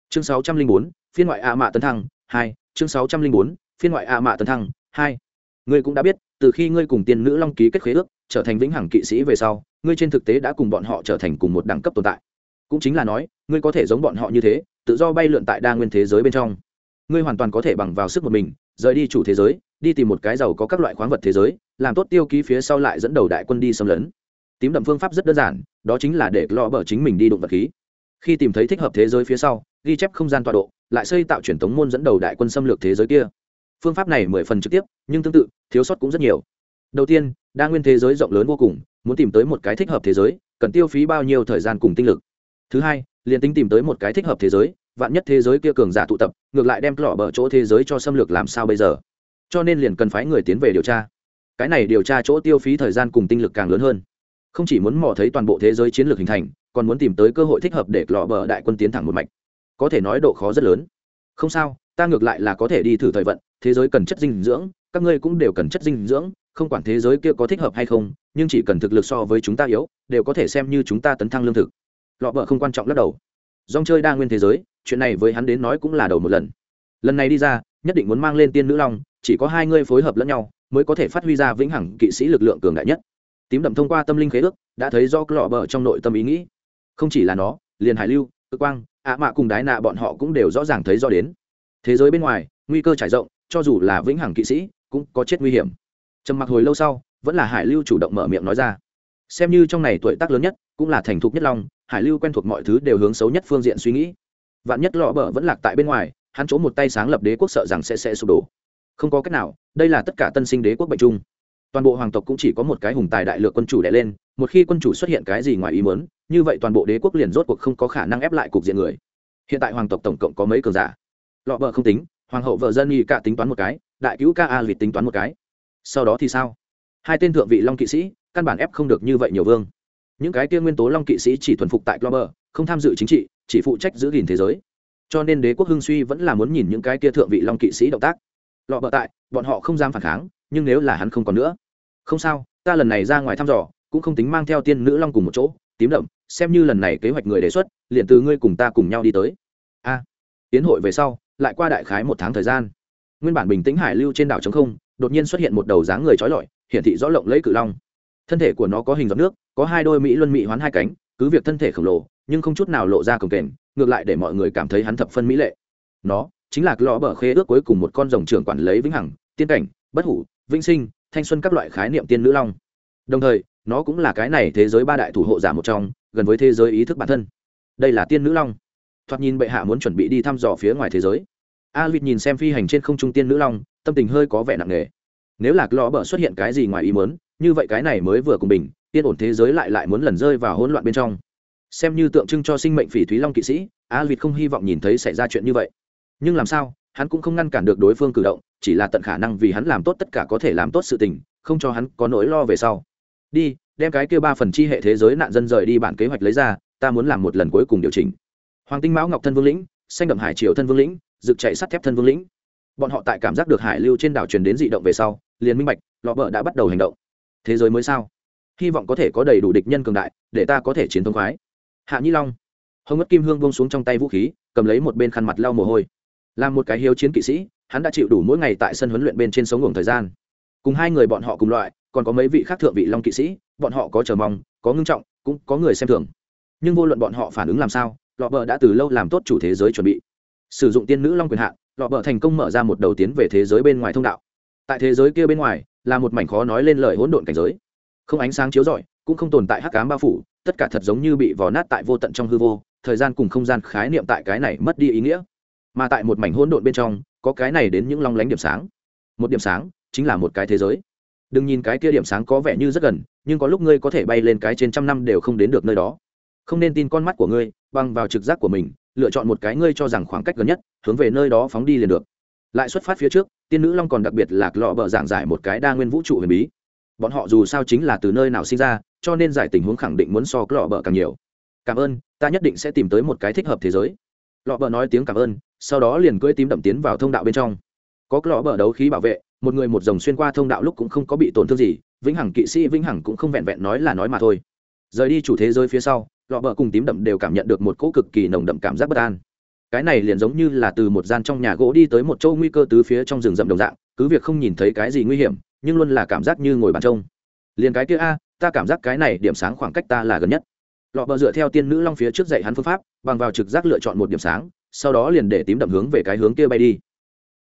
chương 604, phiên ngoại ạ mạ tấn thăng 2. chương 604, phiên ngoại ạ mạ tấn thăng 2. Ngươi cũng đã biết, từ khi ngươi cùng tiên nữ long ký kết khế ước, trở thành vĩnh hằng kỵ sĩ về sau, ngươi trên thực tế đã cùng bọn họ trở thành cùng một đẳng cấp tồn tại. Cũng chính là nói, ngươi có thể giống bọn họ như thế, tự do bay lượn tại đa nguyên thế giới bên trong. Ngươi hoàn toàn có thể bằng vào sức một mình, rời đi chủ thế giới, đi tìm một cái giàu có các loại khoáng vật thế giới, làm tốt tiêu ký phía sau lại dẫn đầu đại quân đi xâm lấn. Tím đậm phương pháp rất đơn giản, đó chính là để lọ bờ chính mình đi đụng vật khí. Khi tìm thấy thích hợp thế giới phía sau, ghi chép không gian tọa độ, lại xây tạo truyền tống môn dẫn đầu đại quân xâm lược thế giới kia. Phương pháp này 10 phần trực tiếp, nhưng tương tự, thiếu sót cũng rất nhiều. Đầu tiên, đa nguyên thế giới rộng lớn vô cùng, muốn tìm tới một cái thích hợp thế giới, cần tiêu phí bao nhiêu thời gian cùng tinh lực. Thứ hai, liền tính tìm tới một cái thích hợp thế giới, vạn nhất thế giới kia cường giả tụ tập, ngược lại đem lọ bờ chỗ thế giới cho xâm lược làm sao bây giờ? Cho nên liền cần phái người tiến về điều tra. Cái này điều tra chỗ tiêu phí thời gian cùng tinh lực càng lớn hơn. Không chỉ muốn mò thấy toàn bộ thế giới chiến lược hình thành, còn muốn tìm tới cơ hội thích hợp để lọ bờ đại quân tiến thẳng một mạch. Có thể nói độ khó rất lớn. Không sao, ta ngược lại là có thể đi thử thời vận, thế giới cần chất dinh dưỡng, các ngươi cũng đều cần chất dinh dưỡng, không quản thế giới kia có thích hợp hay không, nhưng chỉ cần thực lực so với chúng ta yếu, đều có thể xem như chúng ta tấn thăng lương thực. Lọ bờ không quan trọng lắc đầu. Dòng chơi đa nguyên thế giới, chuyện này với hắn đến nói cũng là đầu một lần. Lần này đi ra, nhất định muốn mang lên tiên nữ long, chỉ có hai ngươi phối hợp lẫn nhau, mới có thể phát huy ra vĩnh hằng kỵ sĩ lực lượng cường đại nhất. Tím đậm thông qua tâm linh khế ước, đã thấy do lọ bờ trong nội tâm ý nghĩ. Không chỉ là nó, liền Hải Lưu, Cực Quang, ạ mạ cùng Đái Nạ bọn họ cũng đều rõ ràng thấy rõ đến. Thế giới bên ngoài, nguy cơ trải rộng, cho dù là vĩnh hằng kỵ sĩ, cũng có chết nguy hiểm. Trầm mặc hồi lâu sau, vẫn là Hải Lưu chủ động mở miệng nói ra. Xem như trong này tuổi tác lớn nhất, cũng là thành thục nhất long, Hải Lưu quen thuộc mọi thứ đều hướng xấu nhất phương diện suy nghĩ. Vạn nhất lọ bờ vẫn lạc tại bên ngoài, hắn chỗ một tay sáng lập đế quốc sợ rằng sẽ sụp đổ. Không có cách nào, đây là tất cả tân sinh đế quốc bệnh chung. Toàn bộ hoàng tộc cũng chỉ có một cái hùng tài đại lược quân chủ đè lên, một khi quân chủ xuất hiện cái gì ngoài ý muốn, như vậy toàn bộ đế quốc liền rốt cuộc không có khả năng ép lại cục diện người. Hiện tại hoàng tộc tổng cộng có mấy cường giả? Lọ bờ không tính, hoàng hậu vợ dân y cả tính toán một cái, đại cứu ca a vịt tính toán một cái. Sau đó thì sao? Hai tên thượng vị long kỵ sĩ, căn bản ép không được như vậy nhiều vương. Những cái kia nguyên tố long kỵ sĩ chỉ thuần phục tại Clover, không tham dự chính trị, chỉ phụ trách giữ gìn thế giới. Cho nên đế quốc hưng suy vẫn là muốn nhìn những cái kia thượng vị long kỵ sĩ động tác. Lọ bờ tại, bọn họ không dám phản kháng, nhưng nếu là hắn không còn nữa, không sao, ta lần này ra ngoài thăm dò, cũng không tính mang theo tiên nữ long cùng một chỗ. Tím đậm, xem như lần này kế hoạch người đề xuất, liền từ ngươi cùng ta cùng nhau đi tới. Tiến hội về sau, lại qua đại khái 1 tháng thời gian. Nguyên bản bình tĩnh Hải Lưu trên đảo trống không, đột nhiên xuất hiện một đầu dáng người trói lọi, hiển thị rõ lộng lẫy cự long. Thân thể của nó có hình giọt nước, có hai đôi mỹ luân mỹ hoán hai cánh, cứ việc thân thể khổng lồ, nhưng không chút nào lộ ra cồng kềnh, ngược lại để mọi người cảm thấy hắn thập phân mỹ lệ. Nó chính là lọ bờ khế ước cuối cùng một con rồng trưởng quản lấy vĩnh hằng, tiên cảnh, bất hủ, vĩnh sinh, thanh xuân các loại khái niệm tiên nữ long. Đồng thời, nó cũng là cái này thế giới 3 đại thủ hộ giả một trong, gần với thế giới ý thức bản thân. Đây là tiên nữ long. Thoạt nhìn bệ hạ muốn chuẩn bị đi thăm dò phía ngoài thế giới. Alvin nhìn xem phi hành trên không trung tiên nữ long, tâm tình hơi có vẻ nặng nề. Nếu là lọ bờ xuất hiện cái gì ngoài ý muốn, như vậy cái này mới vừa cùng bình, yên ổn thế giới lại muốn lần rơi vào hỗn loạn bên trong. Xem như tượng trưng cho sinh mệnh phỉ thúy long kỵ sĩ, Alvin không hy vọng nhìn thấy xảy ra chuyện như vậy. Nhưng làm sao, hắn cũng không ngăn cản được đối phương cử động, chỉ là tận khả năng vì hắn làm tốt tất cả có thể làm tốt sự tình, không cho hắn có nỗi lo về sau. Đi, đem cái kia 3 phần chi hệ thế giới nạn dân rời đi bản kế hoạch lấy ra, ta muốn làm một lần cuối cùng điều chỉnh. Hoàng tinh mão ngọc thân vương lĩnh, xanh đậm hải triều thân vương lĩnh, rực chạy sắt thép thân vương lĩnh. Bọn họ tại cảm giác được Hải Lưu trên đảo truyền đến dị động về sau, liền minh bạch, lọ bờ đã bắt đầu hành động. Thế giới mới sao? Hy vọng có thể có đầy đủ địch nhân cường đại, để ta có thể chiến thông khoái. Hạ Nhĩ Long, Hồng Ngất Kim Hương buông xuống trong tay vũ khí, cầm lấy một bên khăn mặt lau mồ hôi. Làm một cái hiếu chiến kỵ sĩ, hắn đã chịu đủ mỗi ngày tại sân huấn luyện bên trên sống ngủ thời gian. Cùng hai người bọn họ cùng loại, còn có mấy vị khác thượng vị long kỵ sĩ, bọn họ có chờ mong, có ngưng trọng, cũng có người xem thường. Nhưng vô luận bọn họ phản ứng làm sao, lọ bờ đã từ lâu làm tốt chủ thế giới chuẩn bị. Sử dụng tiên nữ long quyền hạn, lọ bờ thành công mở ra một đầu tiến về thế giới bên ngoài thông đạo. Tại thế giới kia bên ngoài là một mảnh khó nói lên lời hỗn độn cảnh giới, không ánh sáng chiếu rọi, cũng không tồn tại hắc ám bao phủ, tất cả thật giống như bị vò nát tại vô tận trong hư vô, thời gian cùng không gian khái niệm tại cái này mất đi ý nghĩa. Mà tại một mảnh hỗn độn bên trong, có cái này đến những long lánh điểm sáng. Một điểm sáng chính là một cái thế giới. Đừng nhìn cái kia điểm sáng có vẻ như rất gần, nhưng có lúc ngươi có thể bay lên cái trên 100 năm đều không đến được nơi đó. Không nên tin con mắt của ngươi, bằng vào trực giác của mình, lựa chọn một cái ngươi cho rằng khoảng cách gần nhất, hướng về nơi đó phóng đi liền được. Lại xuất phát phía trước, tiên nữ long còn đặc biệt lạc lọ bờ giảng giải một cái đa nguyên vũ trụ huyền bí. Bọn họ dù sao chính là từ nơi nào sinh ra, cho nên giải tình huống khẳng định muốn so lọ bờ càng nhiều. Cảm ơn, ta nhất định sẽ tìm tới một cái thích hợp thế giới. Lọ bờ nói tiếng cảm ơn, sau đó liền cưỡi tím đậm tiến vào thông đạo bên trong. Có lọ bờ đấu khí bảo vệ, một người một dòng xuyên qua thông đạo lúc cũng không có bị tổn thương gì. Vĩnh hằng kỵ sĩ vĩnh hằng cũng không vẹn vẹn nói là nói mà thôi. Rời đi chủ thế giới phía sau, lọ bờ cùng tím đậm đều cảm nhận được một cỗ cực kỳ nồng đậm cảm giác bất an. cái này liền giống như là từ một gian trong nhà gỗ đi tới một chỗ nguy cơ tứ phía trong rừng rậm đồng dạng, cứ việc không nhìn thấy cái gì nguy hiểm nhưng luôn là cảm giác như ngồi bàn trông. Liền cái kia a, ta cảm giác cái này điểm sáng khoảng cách ta là gần nhất. Lọ bờ dựa theo tiên nữ long phía trước dạy hắn phương pháp, bằng vào trực giác lựa chọn một điểm sáng, sau đó liền để tím đậm hướng về cái hướng kia bay đi.